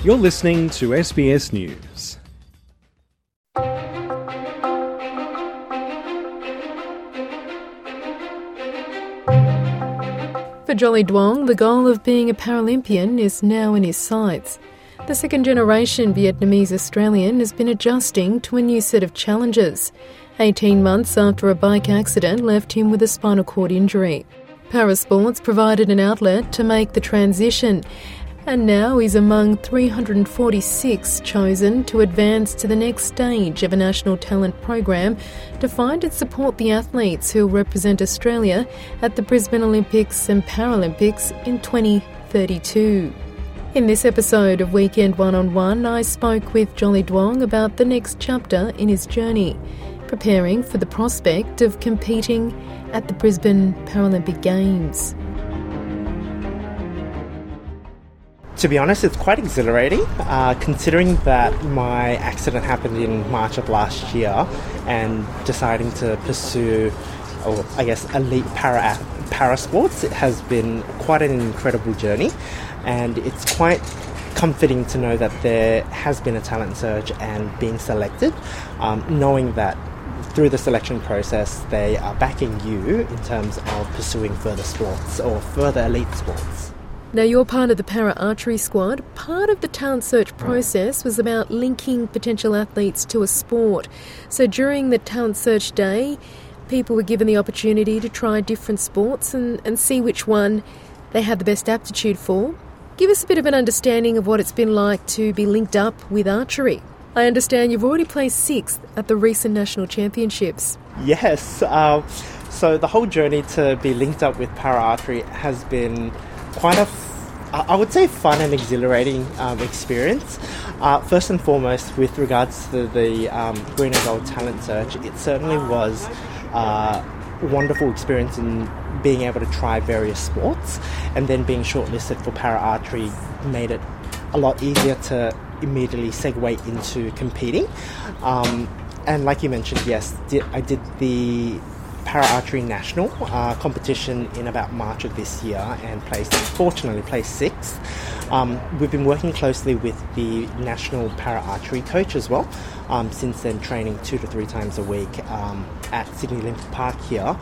You're listening to SBS News. For Jolly Duong, the goal of being a Paralympian is now in his sights. The second-generation Vietnamese Australian has been adjusting to a new set of challenges. 18 months after a bike accident left him with a spinal cord injury. Parasports provided an outlet to make the transition, and now he's among 346 chosen to advance to the next stage of a national talent program to find and support the athletes who will represent Australia at the Brisbane Olympics and Paralympics in 2032. In this episode of Weekend One-on-One, I spoke with Jolly Duong about the next chapter in his journey, preparing for the prospect of competing at the Brisbane Paralympic Games. To be honest, it's quite exhilarating, considering that my accident happened in March of last year, and deciding to pursue, elite para sports. It has been quite an incredible journey, and it's quite comforting to know that there has been a talent surge and being selected, knowing that through the selection process they are backing you in terms of pursuing further sports or further elite sports. Now, you're part of the para-archery squad. Part of the talent search process was about linking potential athletes to a sport. So during the talent search day, people were given the opportunity to try different sports and see which one they had the best aptitude for. Give us a bit of an understanding of what it's been like to be linked up with archery. I understand you've already placed 6th at the recent national championships. Yes, so the whole journey to be linked up with para-archery has been quite I would say fun and exhilarating experience. First and foremost, with regards to the Green and Gold Talent Search, it certainly was a wonderful experience in being able to try various sports, and then being shortlisted for para-archery made it a lot easier to immediately segue into competing. And like you mentioned, yes, I did the para-archery national competition in about March of this year and fortunately placed 6th. We've been working closely with the national para-archery coach as well, since then, training 2 to 3 times a week at Sydney Olympic Park here,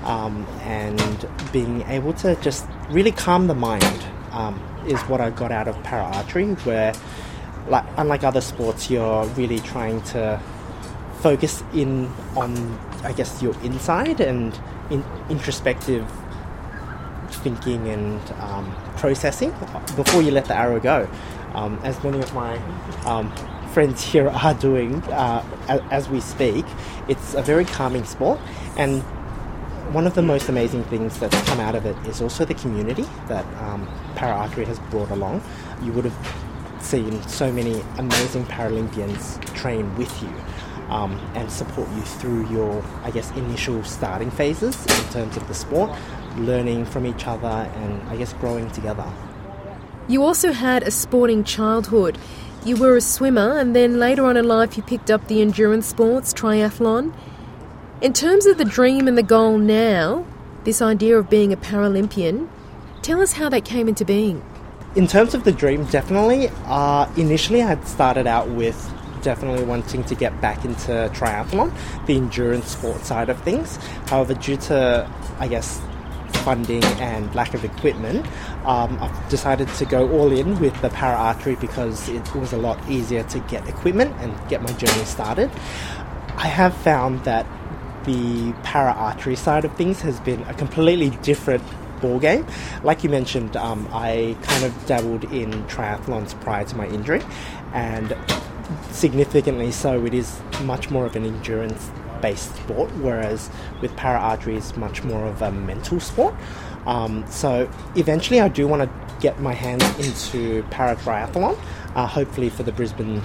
and being able to just really calm the mind is what I got out of para-archery, where unlike other sports, you're really trying to focus in on, your inside and introspective thinking and processing before you let the arrow go. As many of my friends here are doing as we speak, it's a very calming sport, and one of the most amazing things that's come out of it is also the community that para-archery has brought along. You would have seen so many amazing Paralympians train with you and support you through your, initial starting phases in terms of the sport, learning from each other and, growing together. You also had a sporting childhood. You were a swimmer, and then later on in life you picked up the endurance sports, triathlon. In terms of the dream and the goal now, this idea of being a Paralympian, tell us how that came into being. In terms of the dream, definitely. Initially, I had started out with definitely wanting to get back into triathlon, the endurance sport side of things. However, due to, funding and lack of equipment, I've decided to go all in with the para-archery because it was a lot easier to get equipment and get my journey started. I have found that the para-archery side of things has been a completely different ball game. Like you mentioned, I kind of dabbled in triathlons prior to my injury, and significantly so, it is much more of an endurance-based sport, whereas with para-archery it's much more of a mental sport. So eventually I do want to get my hands into para-triathlon, hopefully for the Brisbane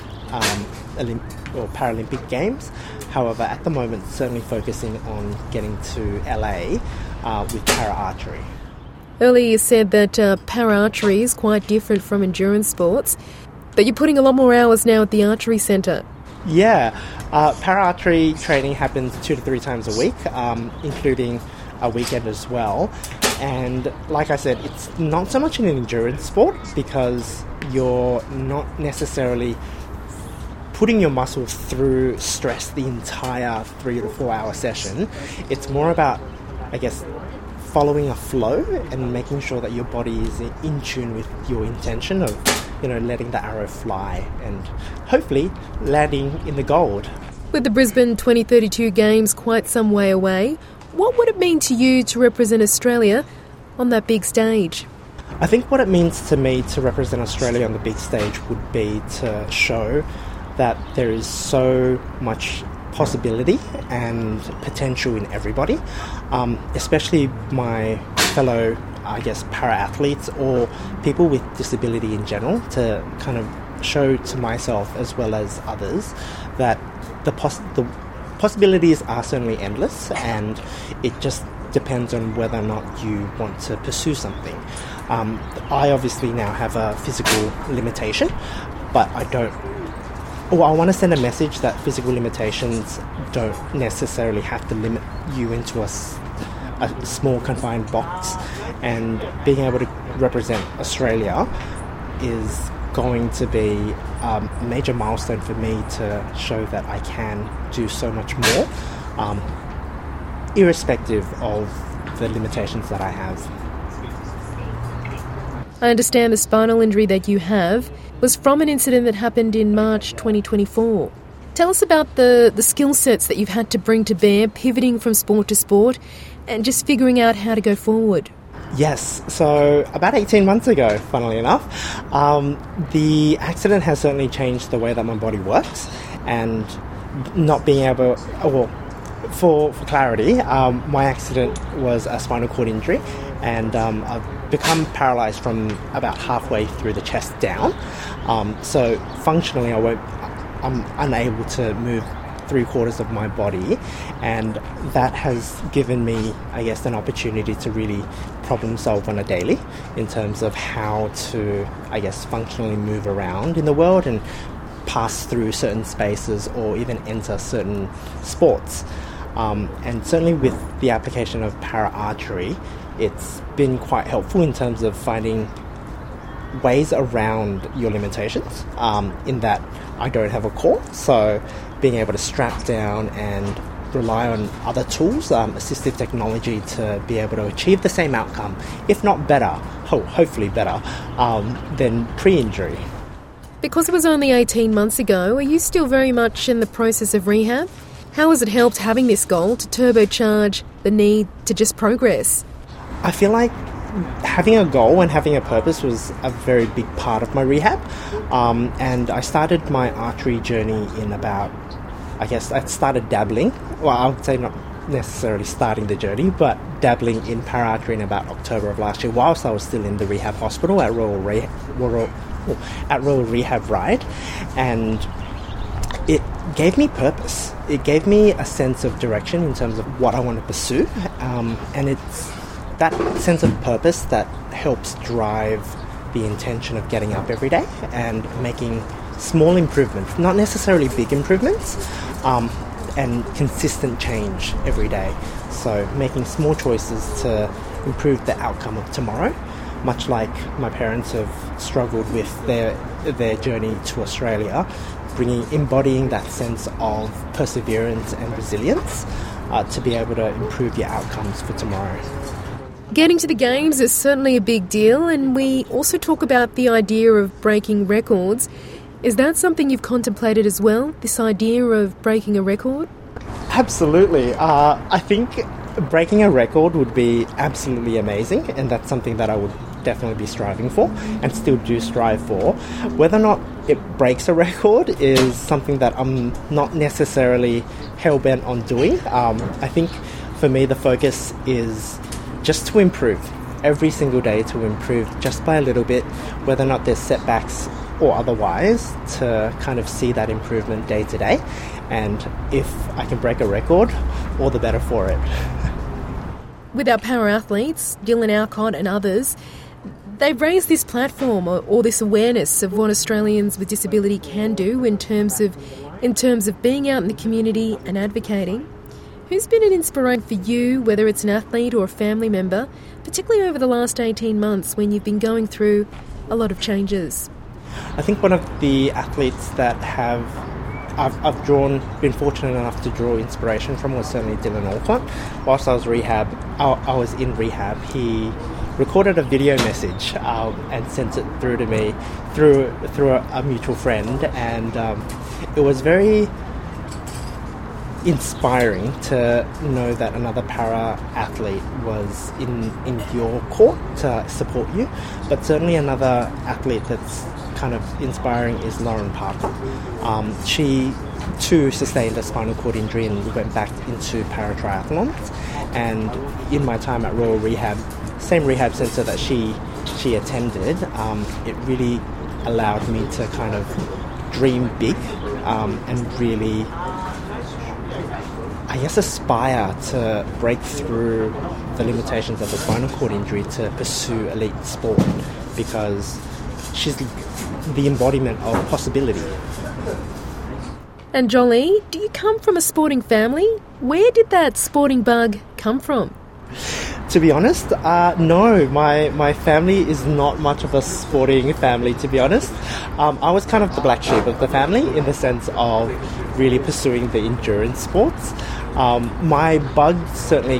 Paralympic Games. However, at the moment, certainly focusing on getting to LA with para-archery. Earlier you said that para-archery is quite different from endurance sports, but you're putting a lot more hours now at the archery centre. Yeah, para-archery training happens 2 to 3 times a week, including a weekend as well. And like I said, it's not so much an endurance sport because you're not necessarily putting your muscles through stress the entire 3 to 4 hour session. It's more about, I guess, following a flow and making sure that your body is in tune with your intention of, letting the arrow fly and hopefully landing in the gold. With the Brisbane 2032 Games quite some way away, what would it mean to you to represent Australia on that big stage? I think what it means to me to represent Australia on the big stage would be to show that there is so much possibility and potential in everybody, especially my fellow, para-athletes or people with disability in general, to kind of show to myself as well as others that the possibilities are certainly endless, and it just depends on whether or not you want to pursue something. I obviously now have a physical limitation, but I want to send a message that physical limitations don't necessarily have to limit you into a small confined box, and being able to represent Australia is going to be a major milestone for me to show that I can do so much more, irrespective of the limitations that I have. I understand the spinal injury that you have was from an incident that happened in March 2024. Tell us about the skill sets that you've had to bring to bear, pivoting from sport to sport, and just figuring out how to go forward. Yes, so about 18 months ago, funnily enough, the accident has certainly changed the way that my body works, and not being able... For clarity, my accident was a spinal cord injury, and I've become paralysed from about halfway through the chest down. So functionally, I'm unable to move 3/4 of my body, and that has given me, an opportunity to really problem solve on a daily in terms of how to, functionally move around in the world and pass through certain spaces or even enter certain sports. And certainly with the application of para-archery, it's been quite helpful in terms of finding ways around your limitations, in that I don't have a core, so being able to strap down and rely on other tools, assistive technology, to be able to achieve the same outcome, if not better, hopefully better, than pre-injury. Because it was only 18 months ago, are you still very much in the process of rehab? How has it helped having this goal to turbocharge the need to just progress? I feel like having a goal and having a purpose was a very big part of my rehab. And I started my archery journey in about, I started dabbling. Well, I would say not necessarily starting the journey, but dabbling in para-archery in about October of last year, whilst I was still in the rehab hospital at Royal Rehab Ryde. And it gave me purpose. It gave me a sense of direction in terms of what I want to pursue. And it's that sense of purpose that helps drive the intention of getting up every day and making small improvements, not necessarily big improvements, and consistent change every day. So making small choices to improve the outcome of tomorrow, much like my parents have struggled with their journey to Australia, embodying that sense of perseverance and resilience to be able to improve your outcomes for tomorrow. Getting to the Games is certainly a big deal, and we also talk about the idea of breaking records. Is that something you've contemplated as well, this idea of breaking a record? Absolutely. I think breaking a record would be absolutely amazing, and that's something that I would definitely be striving for and still do strive for. Whether or not it breaks a record is something that I'm not necessarily hell-bent on doing. I think for me the focus is just to improve every single day, to improve just by a little bit, whether or not there's setbacks or otherwise, to kind of see that improvement day to day. And if I can break a record, all the better for it. With our para-athletes, Dylan Alcott and others, they've raised this platform or this awareness of what Australians with disability can do in terms of being out in the community and advocating. Who's been an inspiration for you, whether it's an athlete or a family member, particularly over the last 18 months when you've been going through a lot of changes? I think one of the athletes that I've been fortunate enough to draw inspiration from was certainly Dylan Alcott. Whilst I was in rehab, he recorded a video message and sent it through to me through a mutual friend, and it was very inspiring to know that another para athlete was in your court to support you. But certainly another athlete that's kind of inspiring is Lauren Parker. She too sustained a spinal cord injury and went back into para-triathlons, and in my time at Royal Rehab, same rehab centre that she attended, it really allowed me to kind of dream big and really, I guess, aspire to break through the limitations of the spinal cord injury to pursue elite sport, because she's the embodiment of possibility. And Jolie, do you come from a sporting family? Where did that sporting bug come from? To be honest, no. My family is not much of a sporting family, to be honest. I was kind of the black sheep of the family in the sense of really pursuing the endurance sports. My bug certainly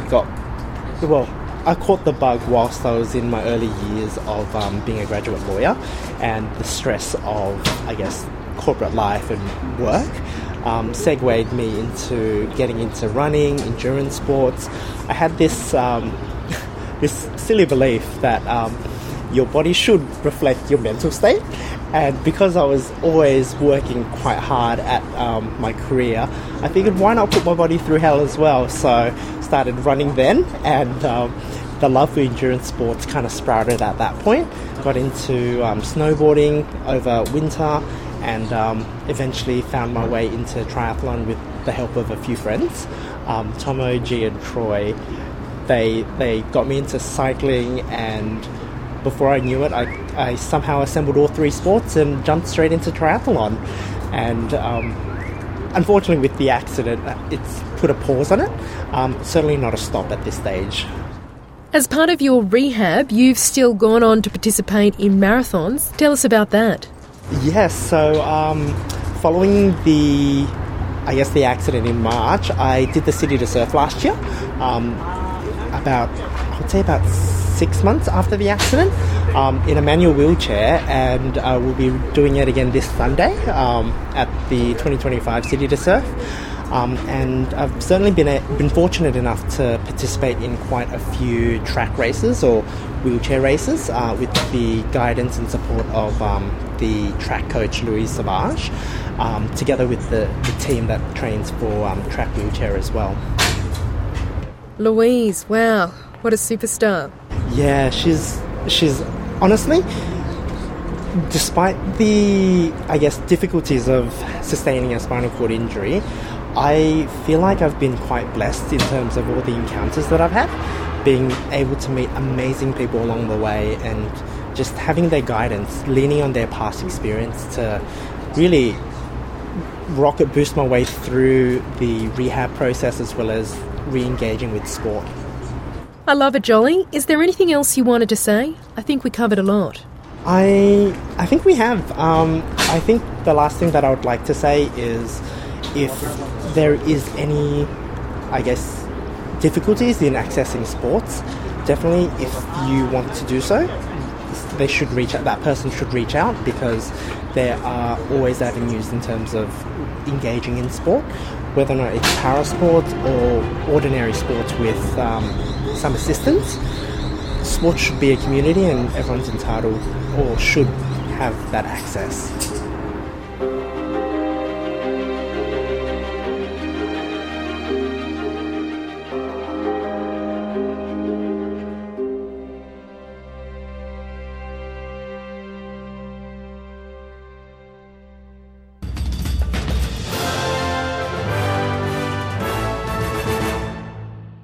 I caught the bug whilst I was in my early years of being a graduate lawyer, and the stress of, I guess, corporate life and work segued me into getting into running, endurance sports. I had this this silly belief that your body should reflect your mental state, and because I was always working quite hard at my career, I figured why not put my body through hell as well. So started running then, and the love for endurance sports kind of sprouted at that point. Got into snowboarding over winter, and eventually found my way into triathlon with the help of a few friends. Tomo, G and Troy, they got me into cycling, and before I knew it, I somehow assembled all three sports and jumped straight into triathlon. And unfortunately with the accident, it's put a pause on it. Certainly not a stop at this stage. As part of your rehab, you've still gone on to participate in marathons. Tell us about that. Yes, so following the accident in March, I did the City to Surf last year, about 6 months after the accident, in a manual wheelchair, and we'll be doing it again this Sunday at the 2025 City to Surf. And I've certainly been fortunate enough to participate in quite a few track races or wheelchair races with the guidance and support of the track coach Louise Savage, together with the team that trains for track wheelchair as well. Louise, wow, what a superstar. Yeah, she's honestly, despite the, I guess, difficulties of sustaining a spinal cord injury, I feel like I've been quite blessed in terms of all the encounters that I've had, being able to meet amazing people along the way and just having their guidance, leaning on their past experience to really rocket boost my way through the rehab process as well as re-engaging with sport. I love it, Jolie. Is there anything else you wanted to say? I think we covered a lot. I think we have. I think the last thing that I would like to say is, if there is any, I guess, difficulties in accessing sports, definitely if you want to do so, that person should reach out, because there are always avenues in terms of engaging in sport, whether or not it's para sports or ordinary sports with some assistance. Sport should be a community, and everyone's entitled or should have that access.